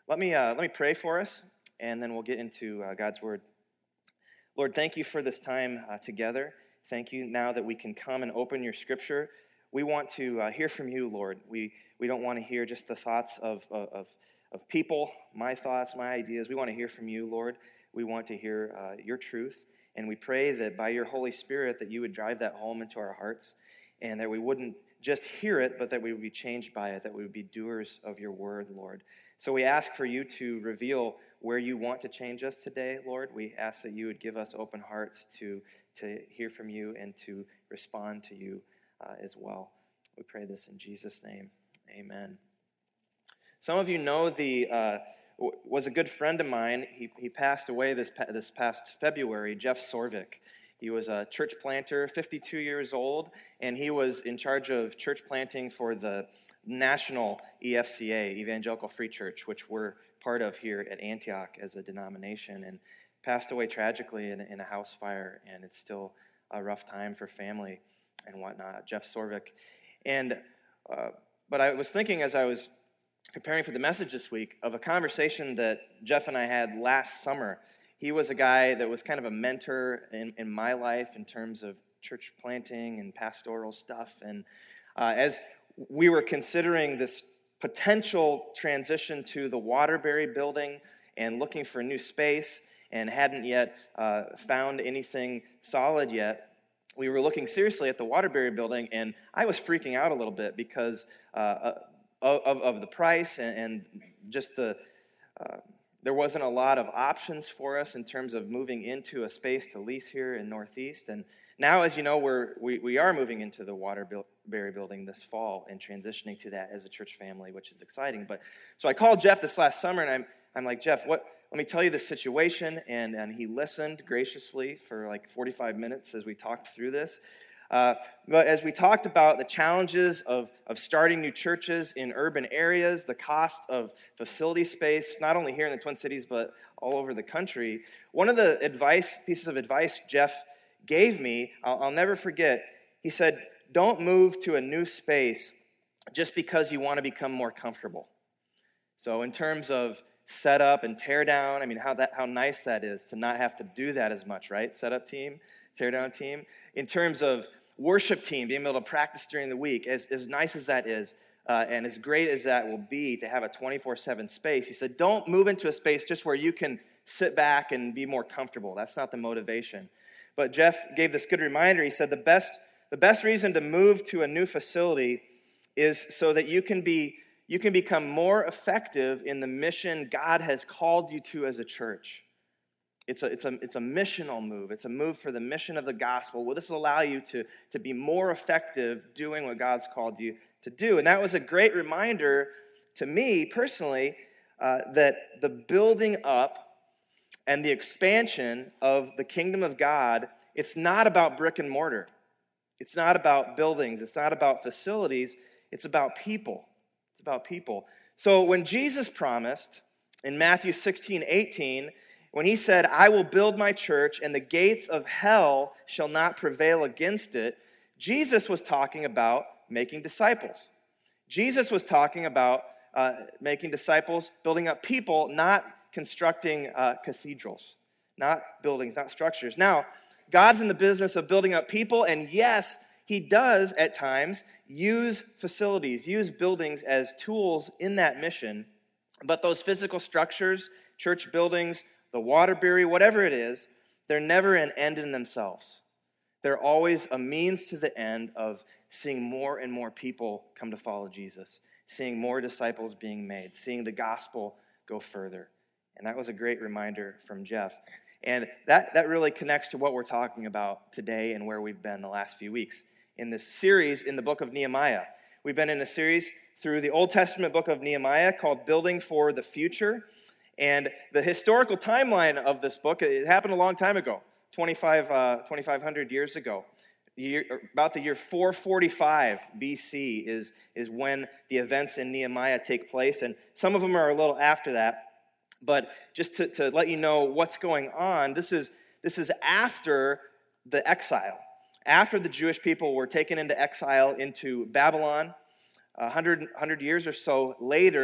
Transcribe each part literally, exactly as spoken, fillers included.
Let me uh, let me pray for us, and then we'll get into uh, God's Word. Lord, thank you for this time uh, together. Thank you now that we can come and open your Scripture. We want to uh, hear from you, Lord. We we don't want to hear just the thoughts of, of, of people, my thoughts, my ideas. We want to hear from you, Lord. We want to hear uh, your truth, and we pray that by your Holy Spirit that you would drive that home into our hearts, and that we wouldn't just hear it, but that we would be changed by it, that we would be doers of your word, Lord. So we ask for you to reveal where you want to change us today, Lord. We ask that you would give us open hearts to, to hear from you and to respond to you uh, as well. We pray this in Jesus' name. Amen. Some of you know the uh, was a good friend of mine. He he passed away this this past February. Jeff Sorvik. He was a church planter, fifty-two years old, and he was in charge of church planting for the national E F C A, Evangelical Free Church, which we're part of here at Antioch as a denomination, and passed away tragically in, in a house fire, and it's still a rough time for family and whatnot. Jeff Sorvik. And, uh, but I was thinking as I was preparing for the message this week of a conversation that Jeff and I had last summer. He was a guy that was kind of a mentor in, in my life in terms of church planting and pastoral stuff, and uh, as we were considering this potential transition to the Waterbury building and looking for a new space and hadn't yet uh, found anything solid yet, we were looking seriously at the Waterbury building, and I was freaking out a little bit because uh, of, of the price and, and just the, uh, there wasn't a lot of options for us in terms of moving into a space to lease here in Northeast. And now, as you know, we're, we, we are moving into the Waterbury building this fall and transitioning to that as a church family, which is exciting. But so I called Jeff this last summer, and I'm I'm like, Jeff, what? Let me tell you the situation. And, and he listened graciously for like forty-five minutes as we talked through this. Uh, but as we talked about the challenges of, of starting new churches in urban areas, the cost of facility space, not only here in the Twin Cities, but all over the country, one of the advice pieces of advice Jeff gave me, I'll, I'll never forget, he said, don't move to a new space just because you want to become more comfortable. So in terms of set up and tear down, I mean, how that how nice that is to not have to do that as much, right? Set up team, tear down team. In terms of worship team, being able to practice during the week, as, as nice as that is, uh, and as great as that will be to have a twenty-four seven space, he said, don't move into a space just where you can sit back and be more comfortable. That's not the motivation. But Jeff gave this good reminder. He said the best the best reason to move to a new facility is so that you can be you can become more effective in the mission God has called you to as a church. It's a, it's a, it's a missional move. It's a move for the mission of the gospel. Will this allow you to, to be more effective doing what God's called you to do? And that was a great reminder to me personally uh, that the building up and the expansion of the kingdom of God, it's not about brick and mortar. It's not about buildings. It's not about facilities. It's about people. It's about people. So when Jesus promised in Matthew sixteen eighteen, when he said, I will build my church and the gates of hell shall not prevail against it, Jesus was talking about making disciples. Jesus was talking about uh, making disciples, building up people, not constructing uh, cathedrals, not buildings, not structures. Now, God's in the business of building up people, and yes, he does at times use facilities, use buildings as tools in that mission, but those physical structures, church buildings, the Waterbury, whatever it is, they're never an end in themselves. They're always a means to the end of seeing more and more people come to follow Jesus, seeing more disciples being made, seeing the gospel go further. And that was a great reminder from Jeff. And that, that really connects to what we're talking about today and where we've been the last few weeks in this series in the book of Nehemiah. We've been in a series through the Old Testament book of Nehemiah called Building for the Future. And the historical timeline of this book, it happened a long time ago, twenty-five, uh, twenty-five hundred years ago. Year, about the year four forty-five B C is, is when the events in Nehemiah take place. And some of them are a little after that. But just to, to let you know what's going on, this is, this is after the exile. After the Jewish people were taken into exile into Babylon, one hundred, one hundred years or so later,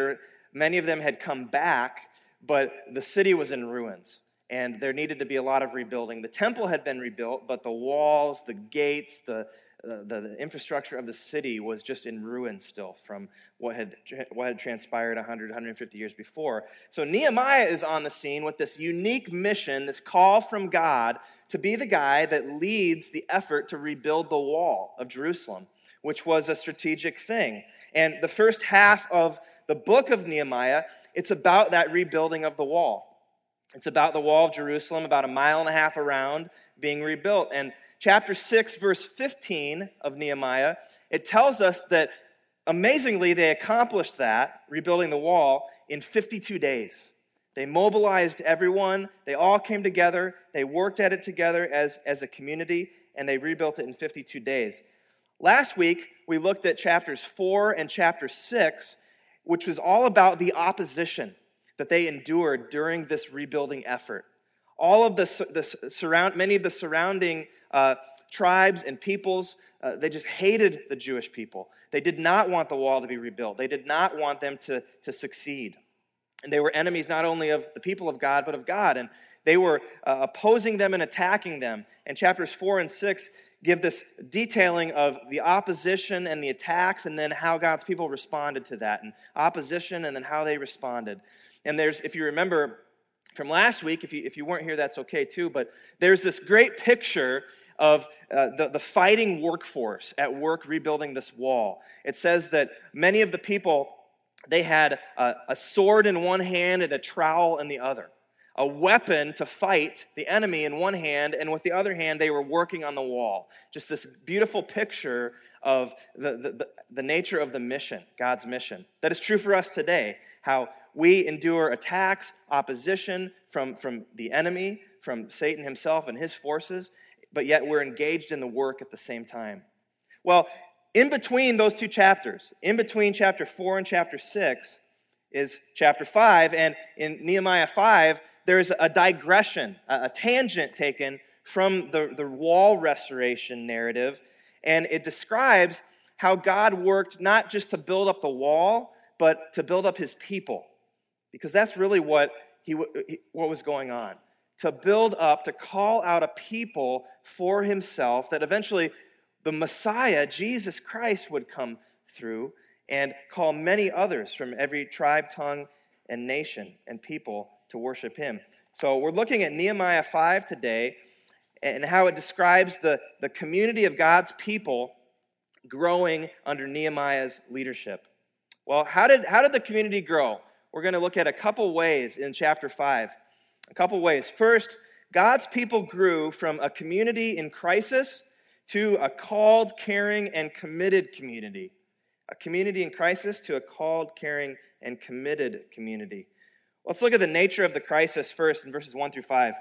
Many of them had come back, but the city was in ruins, and there needed to be a lot of rebuilding. The temple had been rebuilt, but the walls, the gates, the the, the infrastructure of the city was just in ruins still from what had what had transpired one hundred, one hundred fifty years before. So Nehemiah is on the scene with this unique mission, this call from God to be the guy that leads the effort to rebuild the wall of Jerusalem, which was a strategic thing. And the first half of the book of Nehemiah, it's about that rebuilding of the wall. It's about the wall of Jerusalem, about a mile and a half around, being rebuilt. And chapter six, verse fifteen of Nehemiah, it tells us that amazingly they accomplished that, rebuilding the wall, in fifty-two days. They mobilized everyone. They all came together. They worked at it together as, as a community, and they rebuilt it in fifty-two days. Last week, we looked at chapters four and chapter six, which was all about the opposition that they endured during this rebuilding effort. All of the, the surround, many of the surrounding uh, tribes and peoples, uh, they just hated the Jewish people. They did not want the wall to be rebuilt. They did not want them to, to succeed. And they were enemies not only of the people of God, but of God. And they were uh, opposing them and attacking them. And chapters four and six give this detailing of the opposition and the attacks, and then how God's people responded to that, and opposition and then how they responded. And there's, if you remember from last week, if you if you weren't here, that's okay too, but there's this great picture of uh, the, the fighting workforce at work rebuilding this wall. It says that many of the people, they had a, a sword in one hand and a trowel in the other, a weapon to fight the enemy in one hand, and with the other hand, they were working on the wall. Just this beautiful picture of the, the, the, the nature of the mission, God's mission. That is true for us today, how we endure attacks, opposition from, from the enemy, from Satan himself and his forces, but yet we're engaged in the work at the same time. Well, in between those two chapters, in between chapter four and chapter six, is chapter five, and in Nehemiah five, there's a digression, a tangent taken from the, the wall restoration narrative, and it describes how God worked not just to build up the wall, but to build up his people, because that's really what he what was going on. To build up, to call out a people for himself, that eventually the Messiah, Jesus Christ, would come through and call many others from every tribe, tongue, and nation and people to worship him. So we're looking at Nehemiah five today and how it describes the, the community of God's people growing under Nehemiah's leadership. Well, how did, how did the community grow? We're going to look at a couple ways in chapter five. A couple ways. First, God's people grew from a community in crisis to a called, caring, and committed community. A community in crisis to a called, caring, and committed community. Let's look at the nature of the crisis first in verses one through five.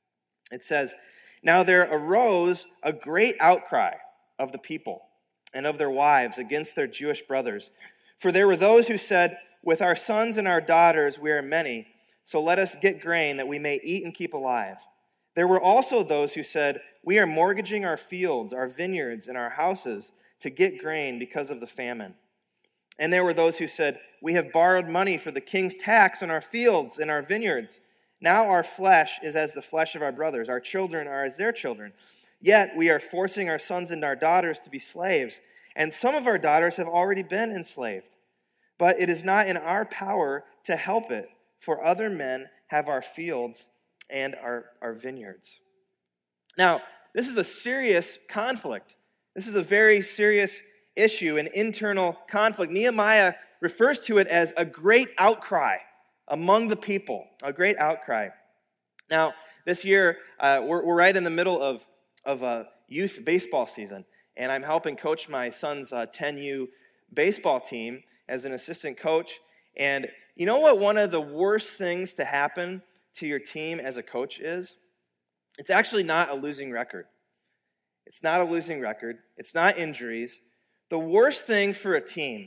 It says, "Now there arose a great outcry of the people and of their wives against their Jewish brothers. For there were those who said, 'With our sons and our daughters we are many, so let us get grain that we may eat and keep alive.' There were also those who said, 'We are mortgaging our fields, our vineyards, and our houses to get grain because of the famine.' And there were those who said, 'We have borrowed money for the king's tax on our fields and our vineyards. Now our flesh is as the flesh of our brothers, our children are as their children. Yet we are forcing our sons and our daughters to be slaves, and some of our daughters have already been enslaved. But it is not in our power to help it, for other men have our fields and our, our vineyards." Now, this is a serious conflict. This is a very serious issue, an internal conflict. Nehemiah refers to it as a great outcry among the people, a great outcry. Now, this year, uh, we're, we're right in the middle of, of a youth baseball season, and I'm helping coach my son's uh, ten U baseball team as an assistant coach. And you know what one of the worst things to happen to your team as a coach is? It's actually not a losing record. It's not a losing record. It's not injuries. The worst thing for a team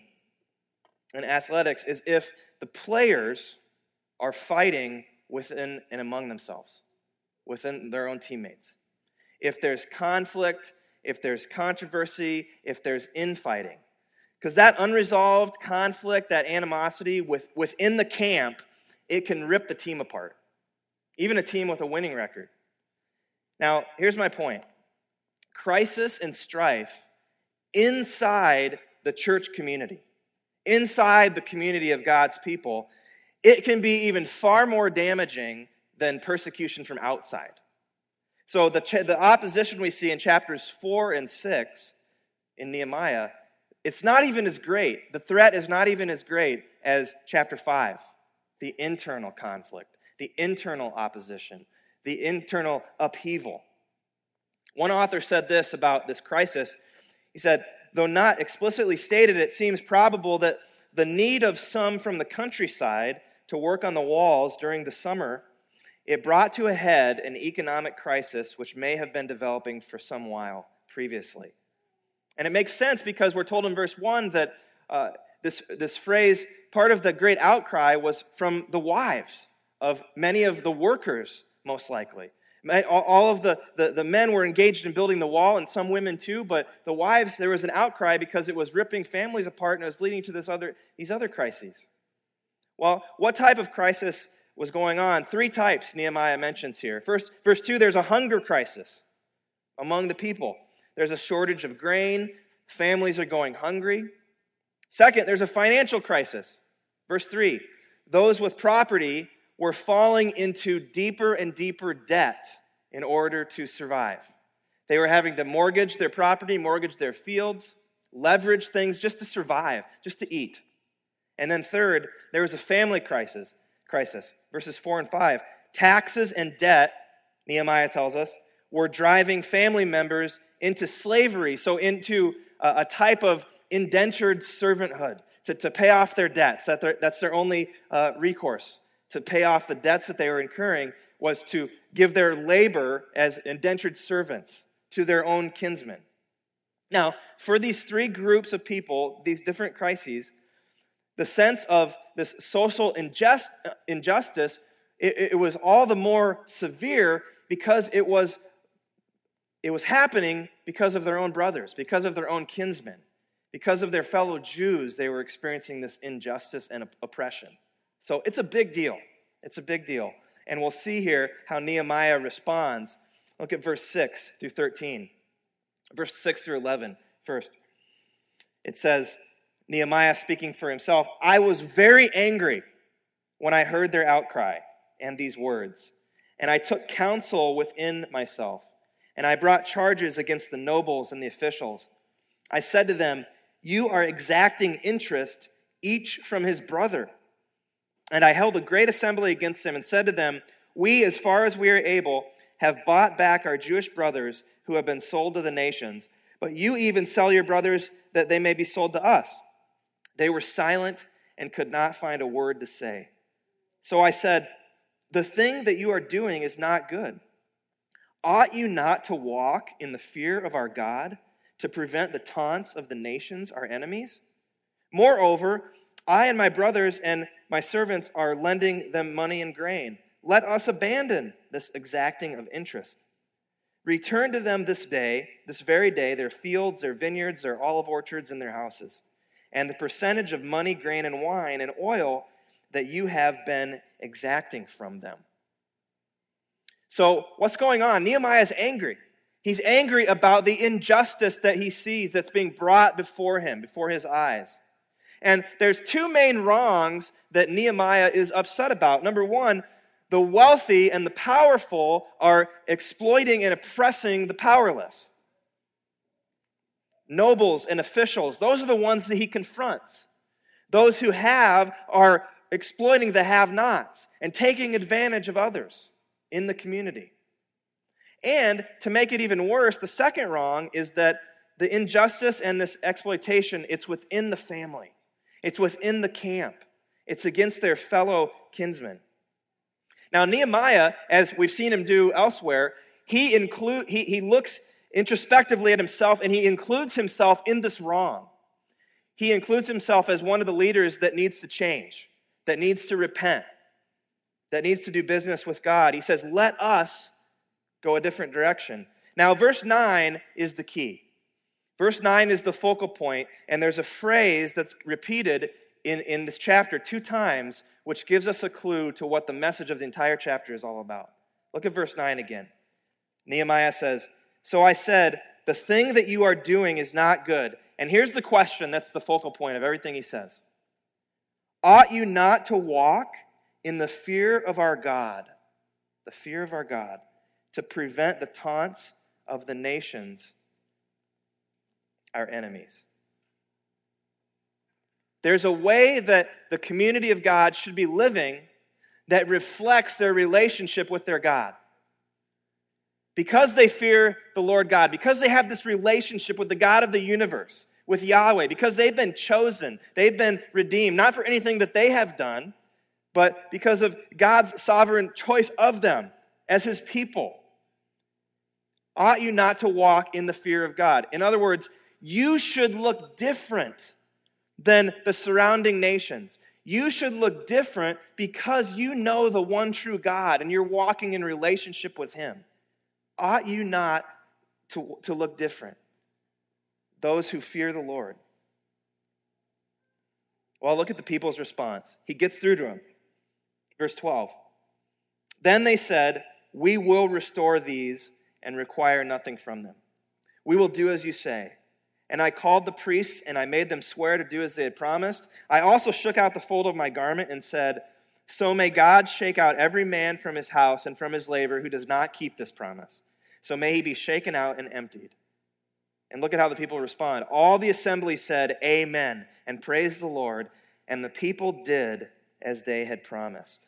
in athletics is if the players are fighting within and among themselves, within their own teammates. If there's conflict, if there's controversy, if there's infighting. Because that unresolved conflict, that animosity with, within the camp, it can rip the team apart. Even a team with a winning record. Now, here's my point. Crisis and strife inside the church community, inside the community of God's people, it can be even far more damaging than persecution from outside. So the, the opposition we see in chapters four and six in Nehemiah, it's not even as great. The threat is not even as great as chapter five, the internal conflict, the internal opposition, the internal upheaval. One author said this about this crisis. He said, though not explicitly stated, it seems probable that the need of some from the countryside to work on the walls during the summer, it brought to a head an economic crisis which may have been developing for some while previously. And it makes sense because we're told in verse one that uh, this, this phrase, part of the great outcry was from the wives of many of the workers, most likely. All of the, the, the men were engaged in building the wall, and some women too, but the wives, there was an outcry because it was ripping families apart and it was leading to this other, these other crises. Well, what type of crisis was going on? Three types Nehemiah mentions here. First, verse two, there's a hunger crisis among the people. There's a shortage of grain. Families are going hungry. Second, there's a financial crisis. Verse three, those with property were falling into deeper and deeper debt in order to survive. They were having to mortgage their property, mortgage their fields, leverage things just to survive, just to eat. And then third, there was a family crisis. Crisis. Verses four and five. Taxes and debt, Nehemiah tells us, were driving family members into slavery, so into a, a type of indentured servanthood, to, to pay off their debts. That their, that's their only uh, recourse. To pay off the debts that they were incurring was to give their labor as indentured servants to their own kinsmen. Now, for these three groups of people, these different crises, the sense of this social injust, injustice, it, it was all the more severe because it was, it was happening because of their own brothers, because of their own kinsmen, because of their fellow Jews. They were experiencing this injustice and oppression. So it's a big deal. It's a big deal. And we'll see here how Nehemiah responds. Look at verse six through thirteen. Verse six through eleven first. It says, Nehemiah speaking for himself, I was very angry when I heard their outcry and these words. And I took counsel within myself. And I brought charges against the nobles and the officials. I said to them, you are exacting interest, each from his brother. And I held a great assembly against them and said to them, we, as far as we are able, have bought back our Jewish brothers who have been sold to the nations. But you even sell your brothers that they may be sold to us. They were silent and could not find a word to say. So I said, the thing that you are doing is not good. Ought you not to walk in the fear of our God to prevent the taunts of the nations, our enemies? Moreover, I and my brothers and my servants are lending them money and grain. Let us abandon this exacting of interest. Return to them this day, this very day, their fields, their vineyards, their olive orchards, and their houses, and the percentage of money, grain, and wine, and oil that you have been exacting from them. So what's going on? Nehemiah is angry. He's angry about the injustice that he sees that's being brought before him, before his eyes. And there's two main wrongs that Nehemiah is upset about. Number one, the wealthy and the powerful are exploiting and oppressing the powerless. Nobles and officials, those are the ones that he confronts. Those who have are exploiting the have-nots and taking advantage of others in the community. And to make it even worse, the second wrong is that the injustice and this exploitation, it's within the family. It's within the camp. It's against their fellow kinsmen. Now, Nehemiah, as we've seen him do elsewhere, he include he, he looks introspectively at himself and he includes himself in this wrong. He includes himself as one of the leaders that needs to change, that needs to repent, that needs to do business with God. He says, let us go a different direction. Now, verse nine is the key. Verse nine is the focal point, and there's a phrase that's repeated in, in this chapter two times, which gives us a clue to what the message of the entire chapter is all about. Look at verse nine again. Nehemiah says, "So I said, the thing that you are doing is not good." And here's the question that's the focal point of everything he says. "Ought you not to walk in the fear of our God, the fear of our God, to prevent the taunts of the nations, our enemies?" There's a way that the community of God should be living that reflects their relationship with their God. Because they fear the Lord God, because they have this relationship with the God of the universe, with Yahweh, because they've been chosen, they've been redeemed, not for anything that they have done, but because of God's sovereign choice of them as His people. Ought you not to walk in the fear of God? In other words, you should look different than the surrounding nations. You should look different because you know the one true God and you're walking in relationship with Him. Ought you not to, to look different? Those who fear the Lord. Well, look at the people's response. He gets through to them. Verse twelve. "Then they said, 'We will restore these and require nothing from them. We will do as you say.' And I called the priests, and I made them swear to do as they had promised. I also shook out the fold of my garment and said, 'So may God shake out every man from his house and from his labor who does not keep this promise. So may he be shaken out and emptied.' And look at how the people respond. All the assembly said, 'Amen,' and praised the Lord, and the people did as they had promised."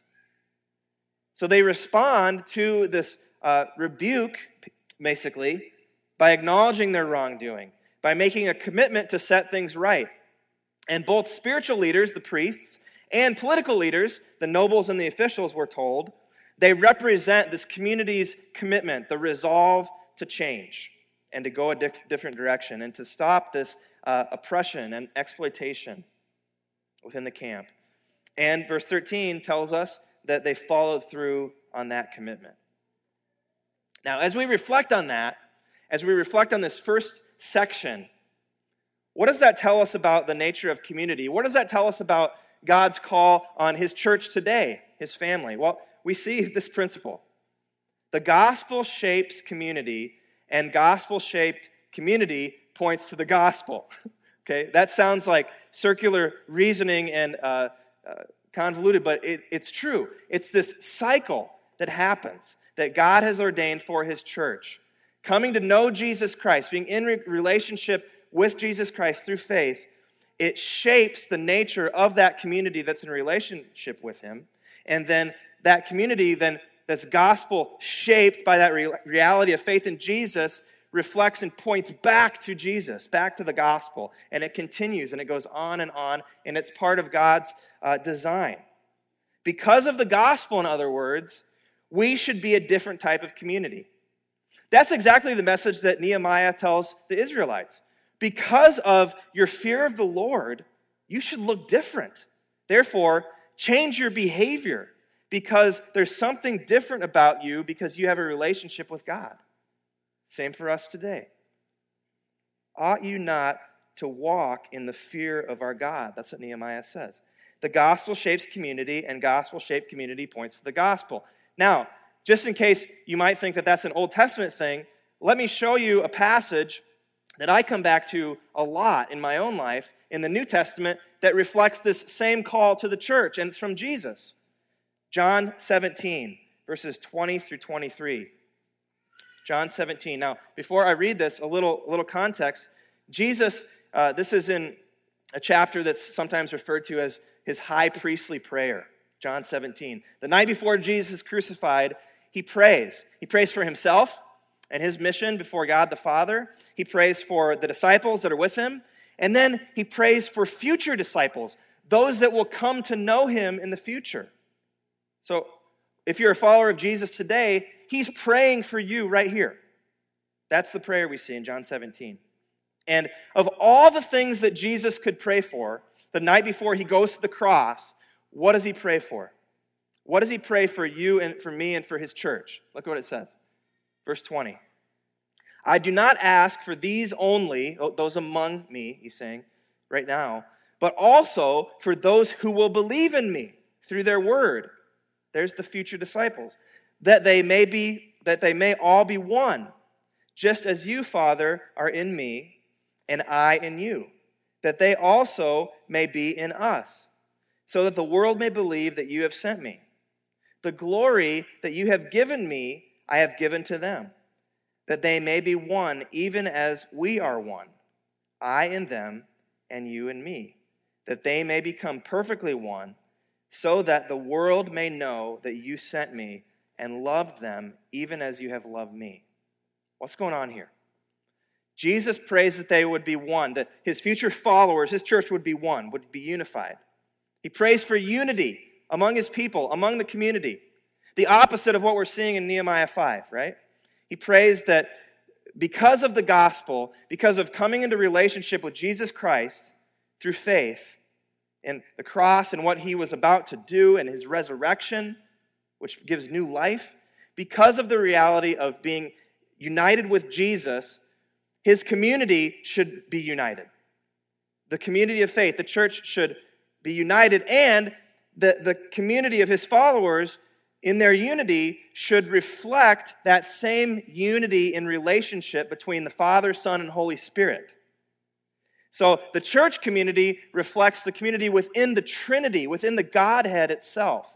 So they respond to this uh, rebuke, basically, by acknowledging their wrongdoing, by making a commitment to set things right. And both spiritual leaders, the priests, and political leaders, the nobles and the officials, were told, they represent this community's commitment, the resolve to change and to go a di- different direction and to stop this uh, oppression and exploitation within the camp. And verse thirteen tells us that they followed through on that commitment. Now, as we reflect on that, as we reflect on this first section, what does that tell us about the nature of community? What does that tell us about God's call on His church today, His family? Well, we see this principle. The gospel shapes community, and gospel-shaped community points to the gospel. Okay, that sounds like circular reasoning and uh, uh, convoluted, but it, it's true. It's this cycle that happens, that God has ordained for His church. Coming to know Jesus Christ, being in re- relationship with Jesus Christ through faith, it shapes the nature of that community that's in relationship with Him. And then that community then that's gospel shaped by that re- reality of faith in Jesus reflects and points back to Jesus, back to the gospel. And it continues and it goes on and on, and it's part of God's uh, design. Because of the gospel, in other words, we should be a different type of community. That's exactly the message that Nehemiah tells the Israelites. Because of your fear of the Lord, you should look different. Therefore, change your behavior because there's something different about you because you have a relationship with God. Same for us today. Ought you not to walk in the fear of our God? That's what Nehemiah says. The gospel shapes community, and gospel-shaped community points to the gospel. Now, just in case you might think that that's an Old Testament thing, let me show you a passage that I come back to a lot in my own life in the New Testament that reflects this same call to the church, and it's from Jesus. John seventeen, verses twenty through twenty-three. John seventeen. Now, before I read this, a little, a little context. Jesus, uh, this is in a chapter that's sometimes referred to as His high priestly prayer. John seventeen. The night before Jesus is crucified, He prays. He prays for Himself and His mission before God the Father. He prays for the disciples that are with Him. And then He prays for future disciples, those that will come to know Him in the future. So, if you're a follower of Jesus today, He's praying for you right here. That's the prayer we see in John seventeen. And of all the things that Jesus could pray for, the night before He goes to the cross, what does He pray for? What does He pray for you and for me and for His church? Look what it says. Verse twenty. I do not ask for these only, those among me, he's saying right now, but also for those who will believe in me through their word. There's the future disciples. That they may be, that they may all be one, just as you, Father, are in me, and I in you, that they also may be in us, so that the world may believe that you have sent me. The glory that you have given me, I have given to them, that they may be one, even as we are one, I in them, and you in me, that they may become perfectly one, so that the world may know that you sent me and loved them even as you have loved me. What's going on here? Jesus prays that they would be one, that his future followers, his church would be one, would be unified. He prays for unity among his people, among the community. The opposite of what we're seeing in Nehemiah five, right? He prays that because of the gospel, because of coming into relationship with Jesus Christ through faith in the cross and what he was about to do and his resurrection, which gives new life, because of the reality of being united with Jesus, his community should be united. The community of faith, the church should be united, and the, the community of his followers in their unity should reflect that same unity in relationship between the Father, Son, and Holy Spirit. So the church community reflects the community within the Trinity, within the Godhead itself.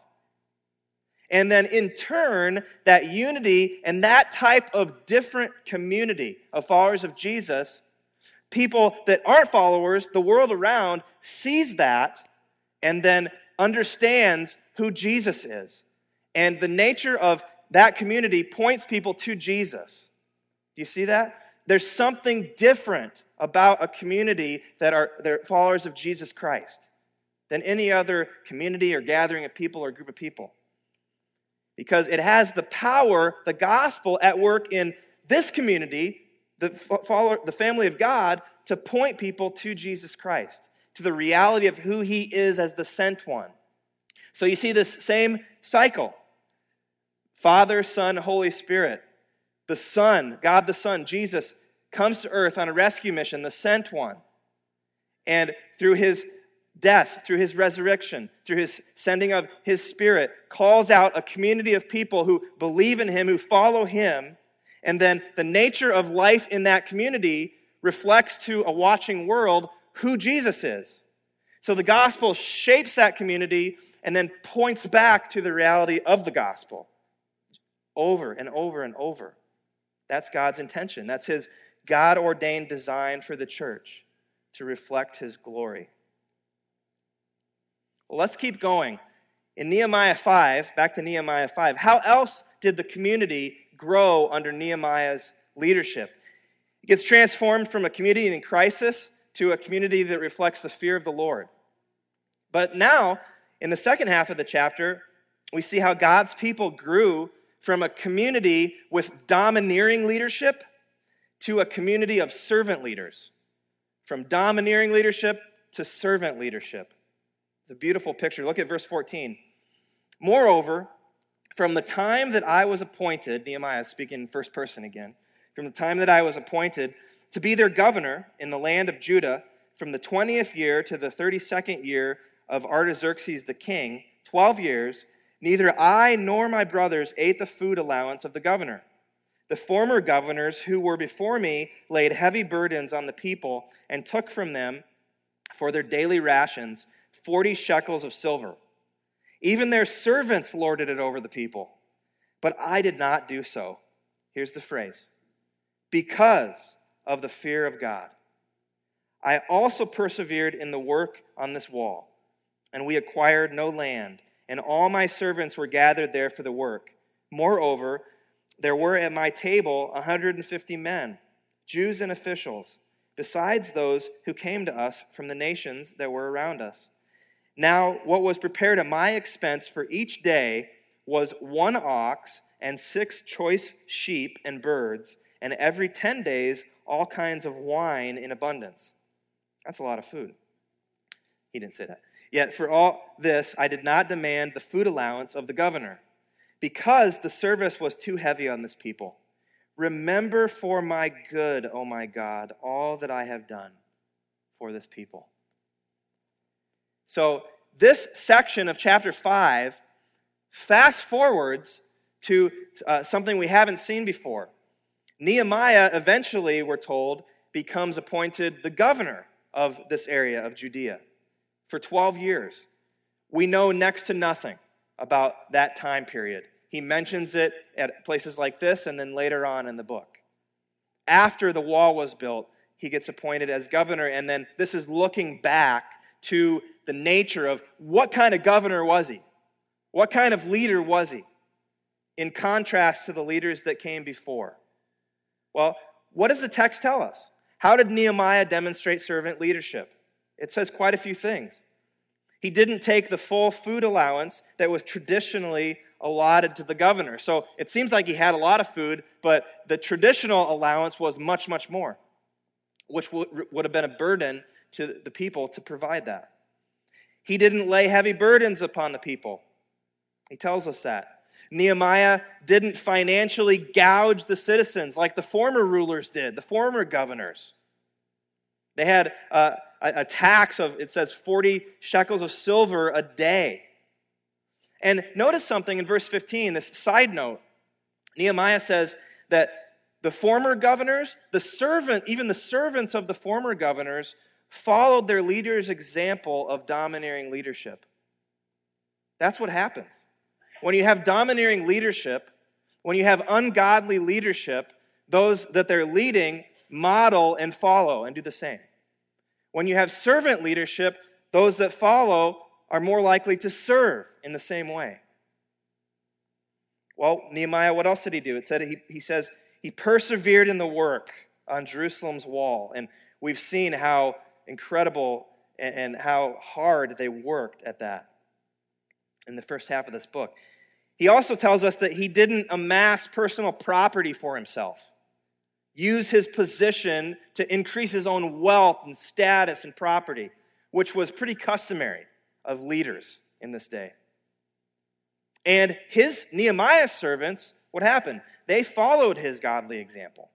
And then in turn, that unity and that type of different community of followers of Jesus, people that aren't followers, the world around sees that and then understands who Jesus is. And the nature of that community points people to Jesus. Do you see that? There's something different about a community that are they're followers of Jesus Christ than any other community or gathering of people or group of people. Because it has the power, the gospel at work in this community, the follower, the family of God, to point people to Jesus Christ, to the reality of who he is as the sent one. So you see this same cycle. Father, Son, Holy Spirit. The Son, God the Son, Jesus, comes to earth on a rescue mission, the sent one. And through his death, through his resurrection, through his sending of his Spirit, calls out a community of people who believe in him, who follow him, and then the nature of life in that community reflects to a watching world who Jesus is. So the gospel shapes that community and then points back to the reality of the gospel over and over and over. That's God's intention. That's his God-ordained design for the church, to reflect his glory. Well, let's keep going. In Nehemiah five, back to Nehemiah five, how else did the community grow under Nehemiah's leadership? It gets transformed from a community in crisis to a community that reflects the fear of the Lord. But now, in the second half of the chapter, we see how God's people grew from a community with domineering leadership to a community of servant leaders. From domineering leadership to servant leadership. It's a beautiful picture. Look at verse fourteen. Moreover, from the time that I was appointed, Nehemiah is speaking in first person again, from the time that I was appointed to be their governor in the land of Judah, from the twentieth year to the thirty-second year of Artaxerxes the king, twelve years, neither I nor my brothers ate the food allowance of the governor. The former governors who were before me laid heavy burdens on the people and took from them for their daily rations forty shekels of silver. Even their servants lorded it over the people. But I did not do so. Here's the phrase. Because of the fear of God. I also persevered in the work on this wall, and we acquired no land, and all my servants were gathered there for the work. Moreover, there were at my table one hundred fifty men, Jews and officials, besides those who came to us from the nations that were around us. Now, what was prepared at my expense for each day was one ox and six choice sheep and birds, and every ten days all kinds of wine in abundance. That's a lot of food. He didn't say that. Yet for all this, I did not demand the food allowance of the governor, because the service was too heavy on this people. Remember for my good, O my God, all that I have done for this people. So this section of chapter five fast forwards to uh, something we haven't seen before. Nehemiah eventually, we're told, becomes appointed the governor of this area of Judea for twelve years. We know next to nothing about that time period. He mentions it at places like this and then later on in the book. After the wall was built, he gets appointed as governor, and then this is looking back to the nature of what kind of governor was he? What kind of leader was he? In contrast to the leaders that came before. Well, what does the text tell us? How did Nehemiah demonstrate servant leadership? It says quite a few things. He didn't take the full food allowance that was traditionally allotted to the governor. So it seems like he had a lot of food, but the traditional allowance was much, much more, which would have been a burden to the people to provide that. He didn't lay heavy burdens upon the people. He tells us that. Nehemiah didn't financially gouge the citizens like the former rulers did, the former governors. They had uh, a, a tax of, it says, forty shekels of silver a day. And notice something in verse fifteen, this side note. Nehemiah says that the former governors, the servant, even the servants of the former governors, followed their leaders' example of domineering leadership. That's what happens. When you have domineering leadership, when you have ungodly leadership, those that they're leading model and follow and do the same. When you have servant leadership, those that follow are more likely to serve in the same way. Well, Nehemiah, what else did he do? It said he, he says he persevered in the work on Jerusalem's wall. And we've seen how incredible and, and how hard they worked at that in the first half of this book. He also tells us that he didn't amass personal property for himself, use his position to increase his own wealth and status and property, which was pretty customary of leaders in this day. And his, Nehemiah's servants, what happened? They followed his godly example.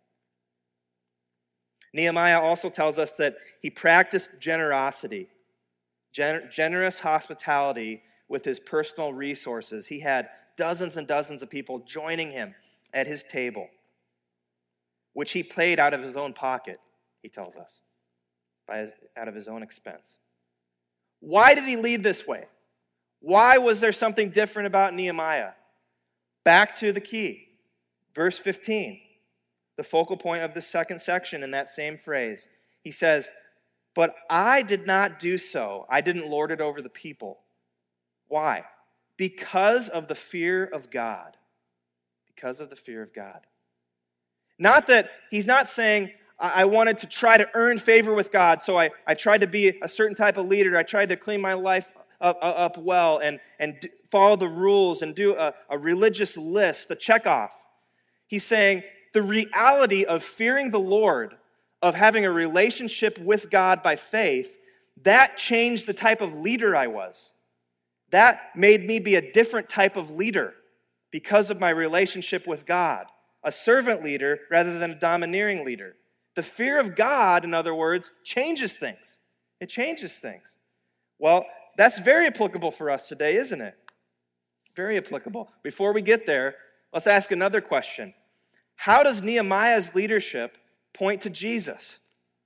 Nehemiah also tells us that he practiced generosity, gen- generous hospitality with his personal resources. He had dozens and dozens of people joining him at his table, which he paid out of his own pocket, he tells us, by his, out of his own expense. Why did he lead this way? Why was there something different about Nehemiah? Back to the key, verse fifteen, the focal point of the second section in that same phrase. He says, "But I did not do so. I didn't lord it over the people." Why? Because of the fear of God. Because of the fear of God. Not that he's not saying, I wanted to try to earn favor with God, so I, I tried to be a certain type of leader. I tried to clean my life up, up well and, and follow the rules and do a, a religious list, a checkoff. He's saying the reality of fearing the Lord, of having a relationship with God by faith, that changed the type of leader I was. That made me be a different type of leader because of my relationship with God. A servant leader rather than a domineering leader. The fear of God, in other words, changes things. It changes things. Well, that's very applicable for us today, isn't it? Very applicable. Before we get there, let's ask another question. How does Nehemiah's leadership point to Jesus?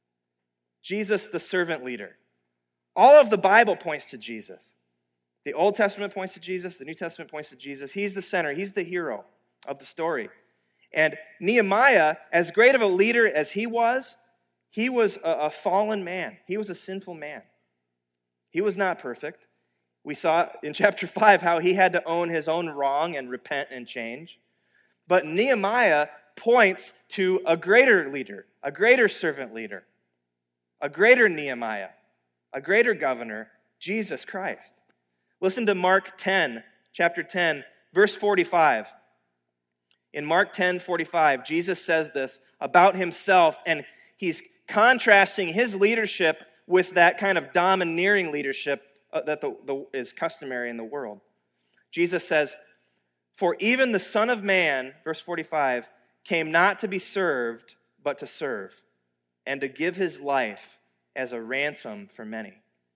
Jesus, the servant leader. All of the Bible points to Jesus. The Old Testament points to Jesus. The New Testament points to Jesus. He's the center. He's the hero of the story. And Nehemiah, as great of a leader as he was, he was a, a fallen man. He was a sinful man. He was not perfect. We saw in chapter five how he had to own his own wrong and repent and change. But Nehemiah points to a greater leader, a greater servant leader, a greater Nehemiah, a greater governor, Jesus Christ. Listen to Mark ten, chapter ten, verse forty-five. In Mark ten forty-five, Jesus says this about himself, and he's contrasting his leadership with that kind of domineering leadership that the, the, is customary in the world. Jesus says, "For even the Son of Man," verse forty-five, came not to be served, but to serve, and to give his life as a ransom for many.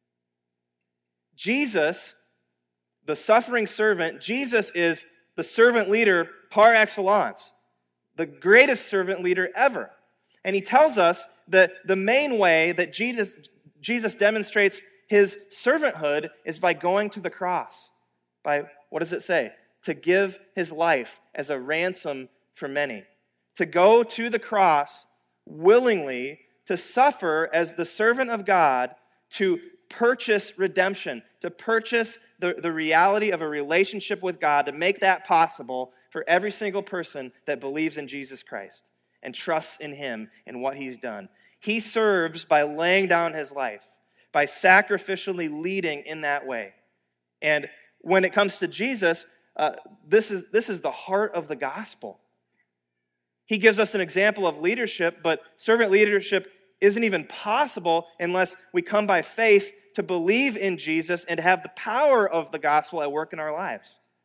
Jesus, the suffering servant, Jesus is the servant leader par excellence, the greatest servant leader ever. And he tells us that the main way that Jesus, Jesus demonstrates his servanthood is by going to the cross. By, what does it say? To give his life as a ransom for many. To go to the cross willingly, to suffer as the servant of God, to purchase redemption, to purchase the, the reality of a relationship with God, to make that possible for every single person that believes in Jesus Christ and trusts in him and what he's done. He serves by laying down his life, by sacrificially leading in that way. And when it comes to Jesus, uh, this is, this is the heart of the gospel. He gives us an example of leadership, but servant leadership isn't even possible unless we come by faith to believe in Jesus and have the power of the gospel at work in our lives.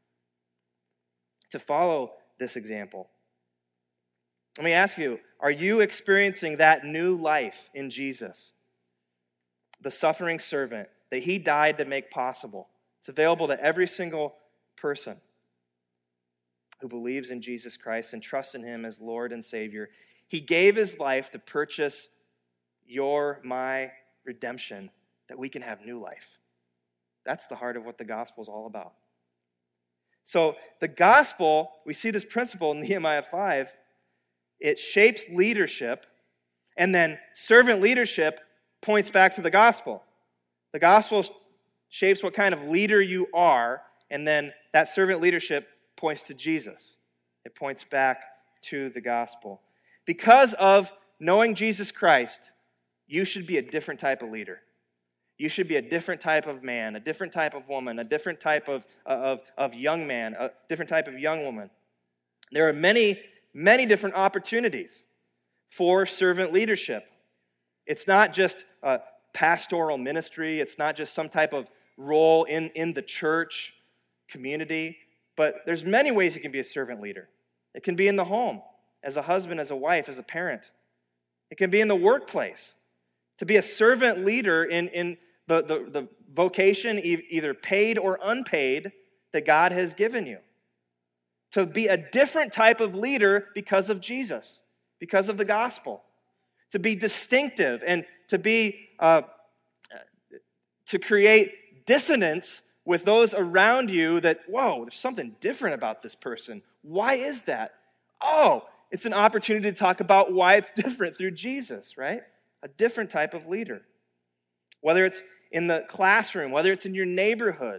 To follow this example. Let me ask you, are you experiencing that new life in Jesus? The suffering servant that he died to make possible. It's available to every single person who believes in Jesus Christ and trusts in him as Lord and Savior. He gave his life to purchase your, my redemption, that we can have new life. That's the heart of what the gospel is all about. So the gospel, we see this principle in Nehemiah five, it shapes leadership, and then servant leadership points back to the gospel. The gospel shapes what kind of leader you are, and then that servant leadership points to Jesus. It points back to the gospel. Because of knowing Jesus Christ, you should be a different type of leader. You should be a different type of man, a different type of woman, a different type of, of, of young man, a different type of young woman. There are many, many different opportunities for servant leadership. It's not just a pastoral ministry. It's not just some type of role in, in the church community. But there's many ways you can be a servant leader. It can be in the home, as a husband, as a wife, as a parent. It can be in the workplace. To be a servant leader in, in the, the, the vocation, either paid or unpaid, that God has given you. To be a different type of leader because of Jesus, because of the gospel. To be distinctive and to be uh, to create dissonance with those around you that, whoa, there's something different about this person. Why is that? Oh, it's an opportunity to talk about why it's different through Jesus, right? A different type of leader. Whether it's in the classroom, whether it's in your neighborhood.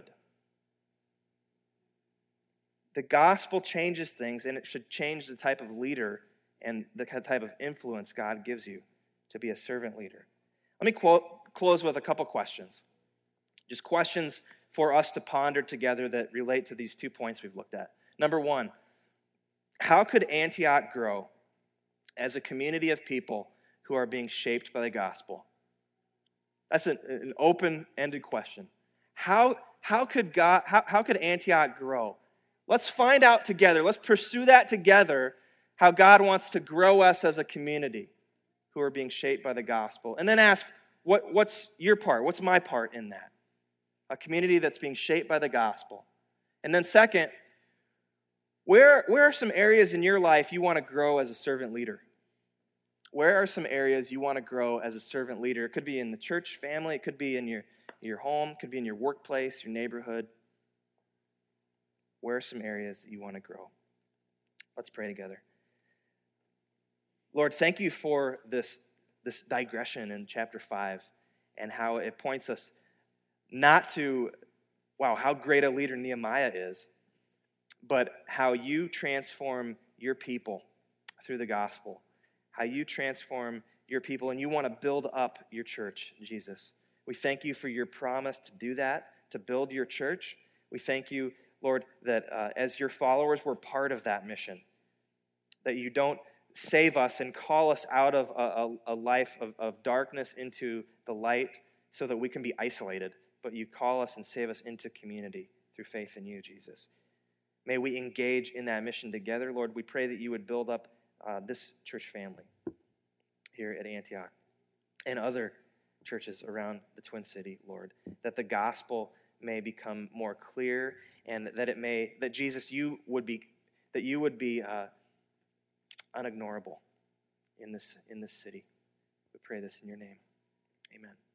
The gospel changes things, and it should change the type of leader and the type of influence God gives you to be a servant leader. Let me quote, close with a couple questions. Just questions for us to ponder together that relate to these two points we've looked at. Number one, how could Antioch grow as a community of people who are being shaped by the gospel? That's an, an open-ended question. How, how could God, how, how could Antioch grow? Let's find out together. Let's pursue that together, how God wants to grow us as a community who are being shaped by the gospel. And then ask, what, what's your part? What's my part in that? A community that's being shaped by the gospel. And then second, where, where are some areas in your life you want to grow as a servant leader? Where are some areas you want to grow as a servant leader? It could be in the church family. It could be in your, your home. It could be in your workplace, your neighborhood. Where are some areas that you want to grow? Let's pray together. Lord, thank you for this, this digression in chapter five and how it points us not to, wow, how great a leader Nehemiah is, but how you transform your people through the gospel. How you transform your people, and you want to build up your church, Jesus. We thank you for your promise to do that, to build your church. We thank you, Lord, that uh, as your followers, we're part of that mission. That you don't save us and call us out of a, a, a life of, of darkness into the light so that we can be isolated, but you call us and save us into community through faith in you, Jesus. May we engage in that mission together, Lord. We pray that you would build up uh, this church family here at Antioch and other churches around the Twin City, Lord, that the gospel may become more clear, and that it may, that Jesus, you would be, that you would be uh, unignorable in this in this city. We pray this in your name. Amen.